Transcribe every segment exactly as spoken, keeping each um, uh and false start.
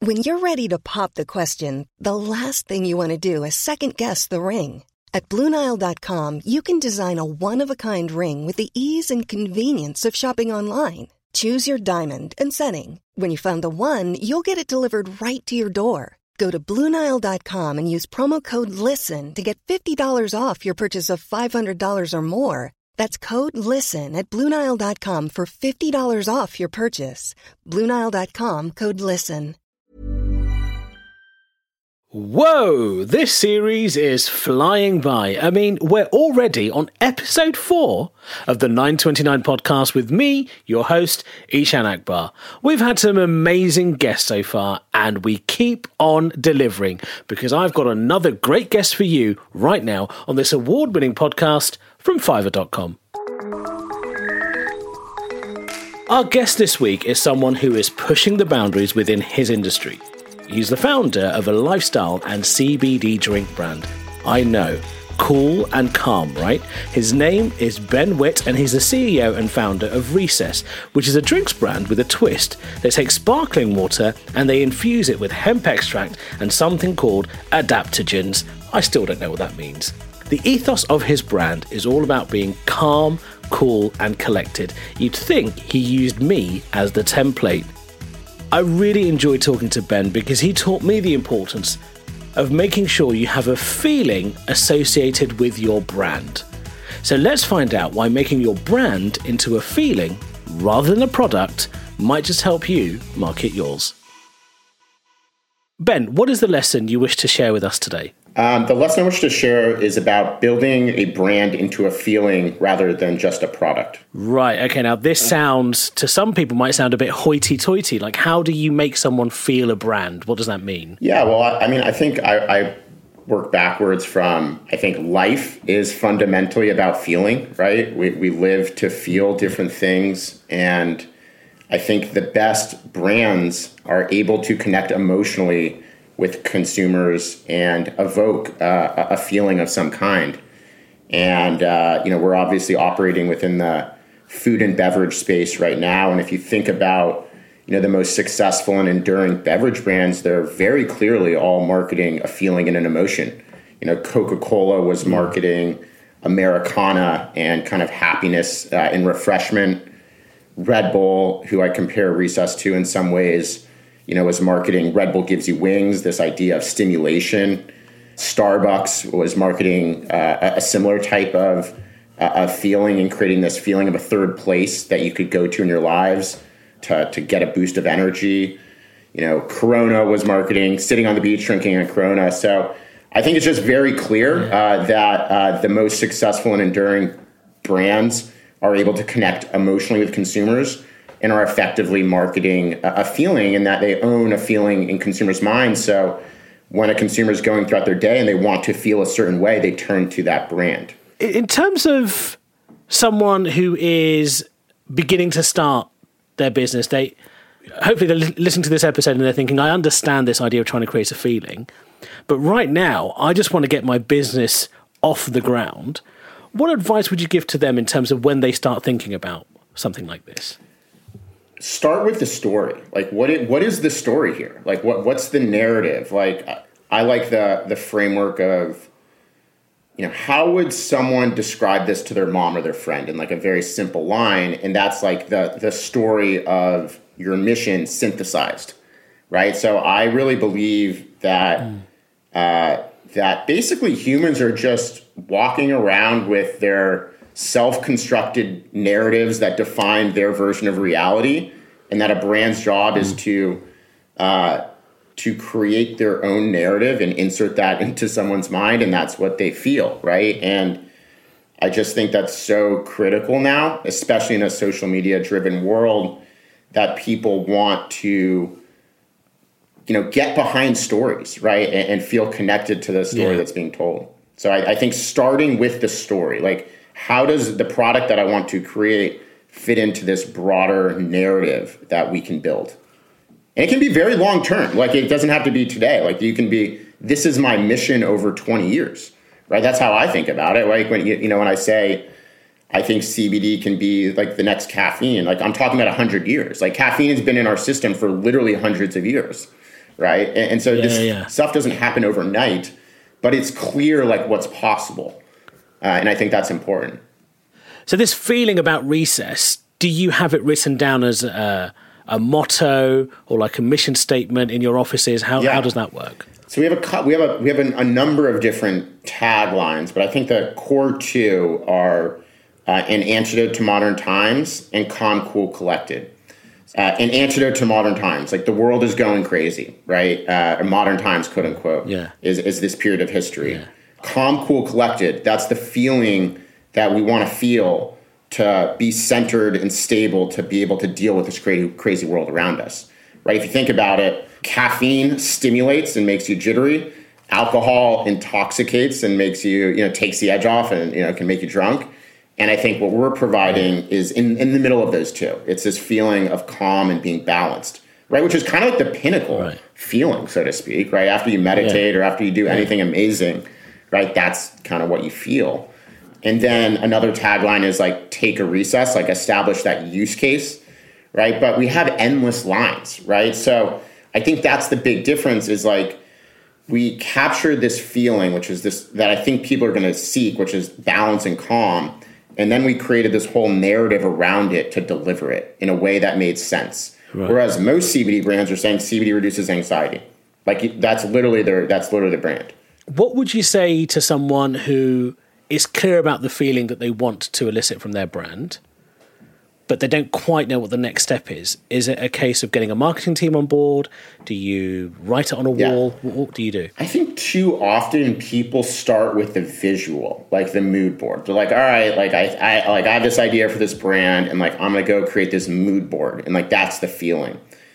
When you're ready to pop the question, the last thing you want to do is second-guess the ring. At Blue Nile dot com, you can design a one-of-a-kind ring with the ease and convenience of shopping online. Choose your diamond and setting. When you find the one, you'll get it delivered right to your door. Go to Blue Nile dot com and use promo code LISTEN to get fifty dollars off your purchase of five hundred dollars or more. That's code LISTEN at Blue Nile dot com for fifty dollars off your purchase. Blue Nile dot com, code LISTEN. Whoa, this series is flying by. I mean, we're already on episode four of the nine twenty-nine podcast with me, your host, Ishan Akbar. We've had some amazing guests so far, and we keep on delivering because I've got another great guest for you right now on this award-winning podcast from Fiverr dot com. Our guest this week is someone who is pushing the boundaries within his industry. He's the founder of a lifestyle and C B D drink brand. I know, cool and calm, right? His name is Ben Witt, and he's the C E O and founder of Recess, which is a drinks brand with a twist. They take sparkling water and they infuse it with hemp extract and something called adaptogens. I still don't know what that means. The ethos of his brand is all about being calm, cool and collected. You'd think he used me as the template. I really enjoyed talking to Ben because he taught me the importance of making sure you have a feeling associated with your brand. So let's find out why making your brand into a feeling rather than a product might just help you market yours. Ben, what is the lesson you wish to share with us today? Um, the lesson I wish to share is about building a brand into a feeling rather than just a product. Right. Okay. Now, this sounds, to some people, might sound a bit hoity-toity. Like, how do you make someone feel a brand? What does that mean? Yeah. Well, I, I mean, I think I, I work backwards from, I think life is fundamentally about feeling, right? We, we live to feel different things. And I think the best brands are able to connect emotionally with consumers and evoke uh, a feeling of some kind. And, uh, you know, we're obviously operating within the food and beverage space right now. And if you think about, you know, the most successful and enduring beverage brands, they're very clearly all marketing a feeling and an emotion. You know, Coca-Cola was marketing Americana and kind of happiness uh, and refreshment. Red Bull, who I compare Recess to in some ways, you know, was marketing Red Bull gives you wings, this idea of stimulation. Starbucks was marketing uh, a similar type of uh, feeling and creating this feeling of a third place that you could go to in your lives to, to get a boost of energy. You know, Corona was marketing sitting on the beach drinking a Corona. So I think it's just very clear uh, that uh, the most successful and enduring brands are able to connect emotionally with consumers and are effectively marketing a feeling, and that they own a feeling in consumers' minds. So when a consumer is going throughout their day and they want to feel a certain way, they turn to that brand. In terms of someone who is beginning to start their business, they hopefully they're listening to this episode and they're thinking, I understand this idea of trying to create a feeling, but right now I just want to get my business off the ground. What advice would you give to them in terms of when they start thinking about something like this? Start with the story. Like, what is, what is the story here? Like, what what's the narrative? Like, I like the the framework of, you know, how would someone describe this to their mom or their friend in like a very simple line? And that's like the the story of your mission synthesized, right? So I really believe that mm. uh, that basically humans are just walking around with their self-constructed narratives that define their version of reality, and that a brand's job is to uh, to create their own narrative and insert that into someone's mind, and that's what they feel, right? And I just think that's so critical now, especially in a social media-driven world, that people want to, you know, get behind stories, right, and, and feel connected to the story yeah. that's being told. So I, I think starting with the story, like, how does the product that I want to create fit into this broader narrative that we can build? And it can be very long term. Like, it doesn't have to be today. Like, you can be, this is my mission over twenty years, right? That's how I think about it. Like, when you, you know, when I say, I think C B D can be like the next caffeine, like I'm talking about one hundred years. Like, caffeine has been in our system for literally hundreds of years, right? And, and so yeah, this yeah. stuff doesn't happen overnight, but it's clear like what's possible. Uh, and I think that's important. So this feeling about recess, do you have it written down as a, a motto or like a mission statement in your offices? How, yeah. how does that work? So we have a we have a we have a, a number of different taglines, but I think the core two are uh, an antidote to modern times and calm, cool, collected. Uh, an antidote to modern times, like the world is going crazy, right? Uh, modern times, quote unquote, yeah. is is this period of history. Yeah. Calm, cool, collected. That's the feeling that we want to feel to be centered and stable to be able to deal with this crazy crazy world around us, right? If you think about it, caffeine stimulates and makes you jittery. Alcohol intoxicates and makes you, you know, takes the edge off and, you know, can make you drunk. And I think what we're providing is in, in the middle of those two. It's this feeling of calm and being balanced, right? Which is kind of like the pinnacle right. feeling, so to speak, right? After you meditate yeah. or after you do anything yeah. amazing, right? That's kind of what you feel. And then another tagline is like, take a recess, like establish that use case, right? But we have endless lines, right? So I think that's the big difference is like we captured this feeling, which is this that I think people are going to seek, which is balance and calm. And then we created this whole narrative around it to deliver it in a way that made sense. Right. Whereas most C B D brands are saying C B D reduces anxiety. Like that's literally their that's literally the brand. What would you say to someone who is clear about the feeling that they want to elicit from their brand, but they don't quite know what the next step is? Is it a case of getting a marketing team on board? Do you write it on a yeah. wall? What, what do you do? I think too often people start with the visual, like the mood board. They're like, all right, like I, I like I have this idea for this brand, and like I'm gonna go create this mood board, and like that's the feeling.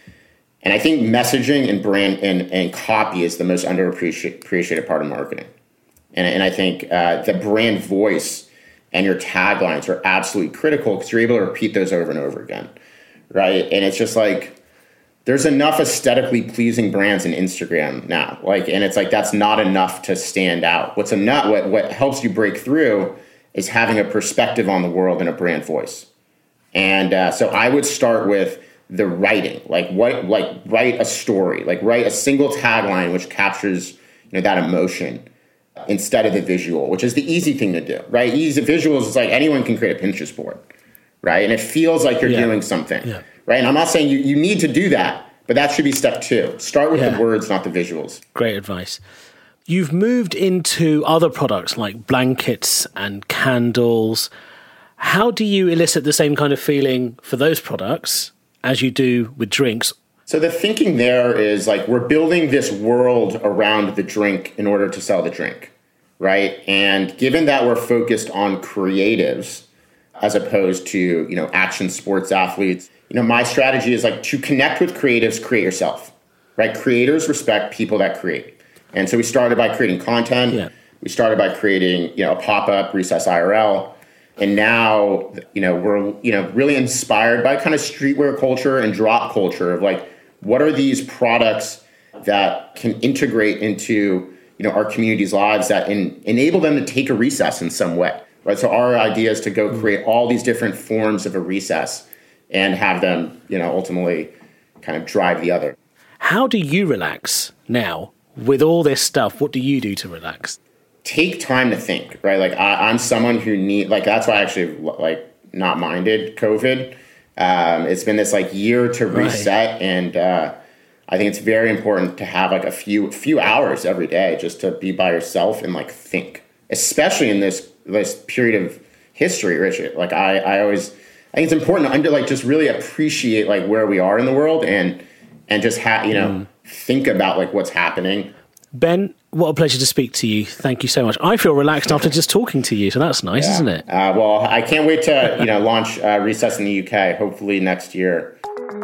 And I think messaging and brand and, and copy is the most underappreciated part of marketing. And, and I think uh, the brand voice and your taglines are absolutely critical because you're able to repeat those over and over again, right? And it's just like there's enough aesthetically pleasing brands in Instagram now, like, and it's like that's not enough to stand out. What's enough? What what helps you break through is having a perspective on the world and a brand voice. And uh, so I would start with the writing, like what, like write a story, like write a single tagline which captures you know that emotion. Instead of the visual, which is the easy thing to do, right? Easy visuals is like anyone can create a Pinterest board, right? And it feels like you're yeah. doing something, yeah. right? And I'm not saying you, you need to do that, but that should be step two. Start with yeah. the words, not the visuals. Great advice. You've moved into other products like blankets and candles. How do you elicit the same kind of feeling for those products as you do with drinks? So the thinking there is like we're building this world around the drink in order to sell the drink, right? And given that we're focused on creatives as opposed to, you know, action sports athletes, you know, my strategy is like to connect with creatives, create yourself, right? Creators respect people that create. And so we started by creating content. Yeah. We started by creating, you know, a pop-up, Recess I R L. And now, you know, we're, you know, really inspired by kind of streetwear culture and drop culture of like, what are these products that can integrate into, you know, our community's lives that in, enable them to take a recess in some way, right? So our idea is to go create all these different forms of a recess and have them, you know, ultimately kind of drive the other. How do you relax now with all this stuff? What do you do to relax? Take time to think, right? Like I, I'm someone who need, like that's why I actually like not minded COVID. Um, it's been this like year to reset, right. and uh, I think it's very important to have like a few few hours every day just to be by yourself and like think, especially in this this period of history, Richard. Like I, I always, I think it's important to under like just really appreciate like where we are in the world and and just have you know mm. think about like what's happening. Ben, what a pleasure to speak to you. Thank you so much. I feel relaxed after just talking to you, so that's nice, yeah. isn't it? Uh, well, I can't wait to you know launch uh, Recess in the U K, hopefully next year.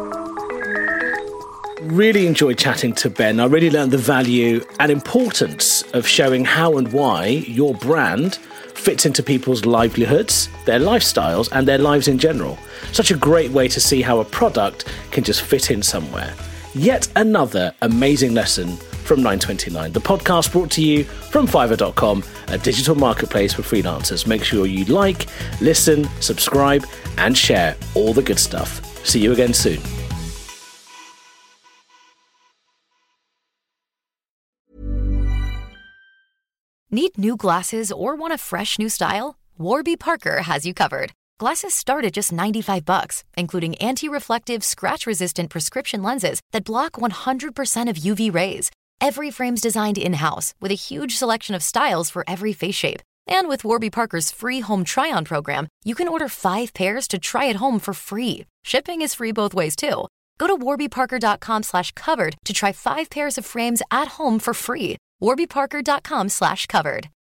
Really enjoyed chatting to Ben. I really learned the value and importance of showing how and why your brand fits into people's livelihoods, their lifestyles, and their lives in general. Such a great way to see how a product can just fit in somewhere. Yet another amazing lesson from nine twenty-nine, the podcast brought to you from Fiverr dot com, a digital marketplace for freelancers. Make sure you like, listen, subscribe, and share all the good stuff. See you again soon. Need new glasses or want a fresh new style? Warby Parker has you covered. Glasses start at just ninety-five bucks, including anti-reflective, scratch-resistant prescription lenses that block one hundred percent of U V rays. Every frame's designed in-house with a huge selection of styles for every face shape. And with Warby Parker's free home try-on program, you can order five pairs to try at home for free. Shipping is free both ways, too. Go to warbyparker.com slash covered to try five pairs of frames at home for free. warbyparker.com slash covered.